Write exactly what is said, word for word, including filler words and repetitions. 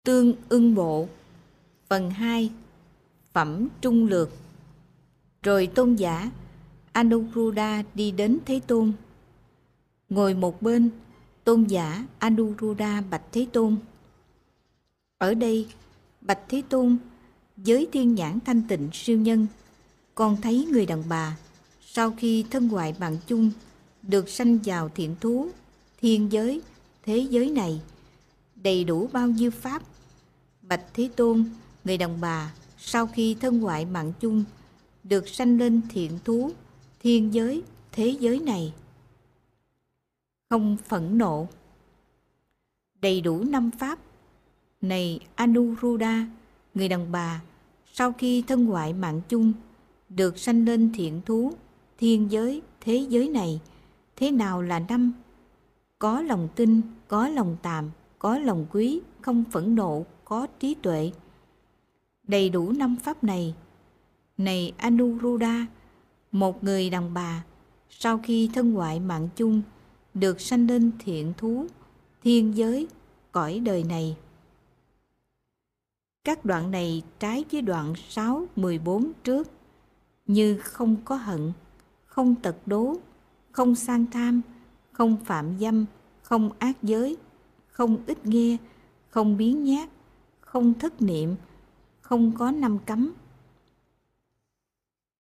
Tương ưng bộ. Phần hai. Phẩm trung lược. Rồi tôn giả Anuruddha đi đến Thế Tôn. Ngồi một bên, tôn giả Anuruddha bạch Thế Tôn: Ở đây, bạch Thế Tôn, với thiên nhãn thanh tịnh siêu nhân, con thấy người đàn bà sau khi thân ngoại mạng chung được sanh vào thiện thú, thiên giới, thế giới này, đầy đủ bao nhiêu pháp. Bạch Thế Tôn, người đàn bà sau khi thân ngoại mạng chung được sanh lên thiện thú, thiên giới, thế giới này, không phẫn nộ, đầy đủ năm pháp. Này Anuruddha, người đàn bà sau khi thân ngoại mạng chung được sanh lên thiện thú, thiên giới, thế giới này, thế nào là năm? Có lòng tin, có lòng tàm, có lòng quý, không phẫn nộ, có trí tuệ. Đầy đủ năm pháp này. Này Anuruddha, một người đàn bà sau khi thân ngoại mạng chung được sanh lên thiện thú, thiên giới, cõi đời này. Các đoạn này trái với đoạn sáu mười bốn trước, như không có hận, không tật đố, không sang tham, không phạm dâm, không ác giới, không ít nghe, không biếng nhác, không thất niệm, không có năm cấm,